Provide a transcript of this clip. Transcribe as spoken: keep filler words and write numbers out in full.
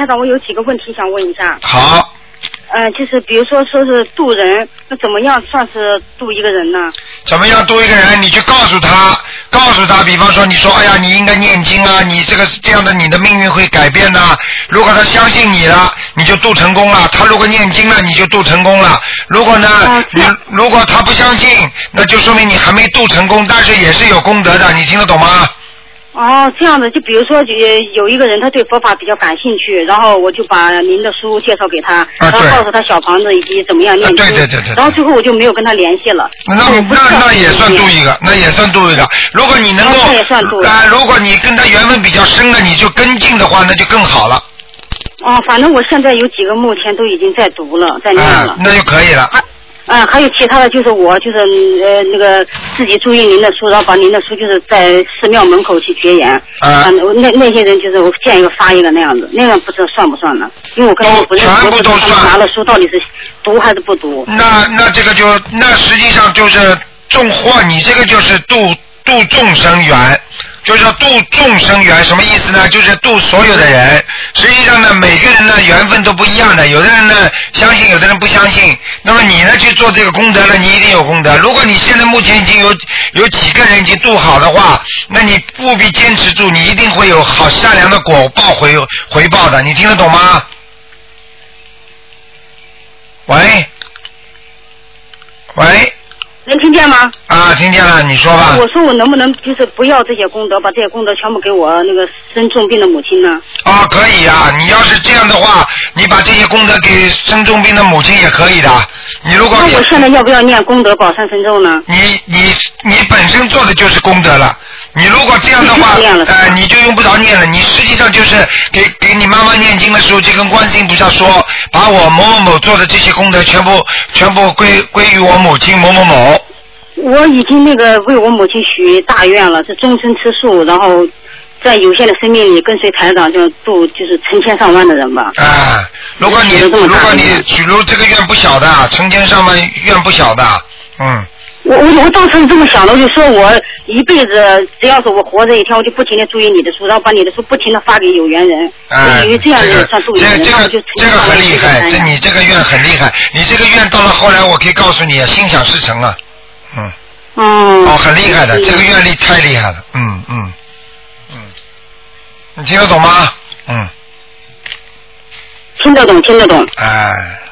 台长，我有几个问题想问一下。 好。 呃，就是比如说说是渡人，那怎么样算是渡一个人呢？ 怎么样渡一个人？你去告诉他，告诉他，比方说你说，哎呀，你应该念经啊，你这个是这样的，你的命运会改变的。如果他相信你了，你就渡成功了；他如果念经了，你就渡成功了。如果呢，哦、你如果他不相信，那就说明你还没渡成功，但是也是有功德的，你听得懂吗？ 哦，这样的，就比如说有一个人他对佛法比较感兴趣，然后我就把您的书介绍给他，啊、然后告诉他小房子以及怎么样念经、啊，对对对 对, 对，然后最后我就没有跟他联系了。那那那也算渡一个，那也算渡一个。如果你能够，那也算渡。啊、呃，如果你跟他缘分比较深的，你就跟进的话，那就更好了。 哦，反正我现在有几个目前都已经在读了，在念了， 啊、那就可以了。 嗯，还有其他的就是我就是呃那个自己注意您的书，然后把您的书就是在寺庙门口去结缘。啊。那那些人就是我见一个发一个那样子，那样不知道算不算呢？因为我跟他们不认识， 全部都算。 他们拿了书到底是读还是不读？ 那那这个就那实际上就是种祸，你这个就是度度众生缘。就是要度众生缘，什么意思呢？就是度所有的人。实际上呢，每个人的缘分都不一样的，有的人呢相信，有的人不相信。那么你呢去做这个功德了，你一定有功德。如果你现在目前已经有有几个人已经度好的话，那你务必坚持住，你一定会有好善良的果报回回报的。你听得懂吗？喂，喂。 能听见吗？ 啊，听见了，你说吧。 我说我能不能就是不要这些功德，把这些功德全部给我那个生重病的母亲呢？ 啊，可以啊！你要是这样的话，你把这些功德给生重病的母亲也可以的。你如果那我现在要不要念功德宝山神咒呢？ 你你你本身做的就是功德了。你如果这样的话，呃，你就用不着念了。你实际上就是给给你妈妈念经的时候，就跟观世音菩萨说，把我某某某做的这些功德全部全部归归于我母亲某某某。 我已经那个为我母亲许大愿了，是终身吃素，然后在有限的生命里跟随台长，就度就是成千上万的人吧。 啊，如果你如果你许如这个愿不小的，成千上万愿不小的，嗯。 我我我当时是这么想的，我就说我一辈子只要是我活着一天，我就不停的注意你的书，然后把你的书不停的发给有缘人。 啊， 因为这样也算度人， 这个这个这个很厉害，这你这个愿很厉害，你这个愿到了后来，我可以告诉你，心想事成了。嗯， 哦， 哦，很厉害的，这个愿力太厉害了，嗯嗯嗯，你听得懂吗？嗯， 听得懂，听得懂。 哎。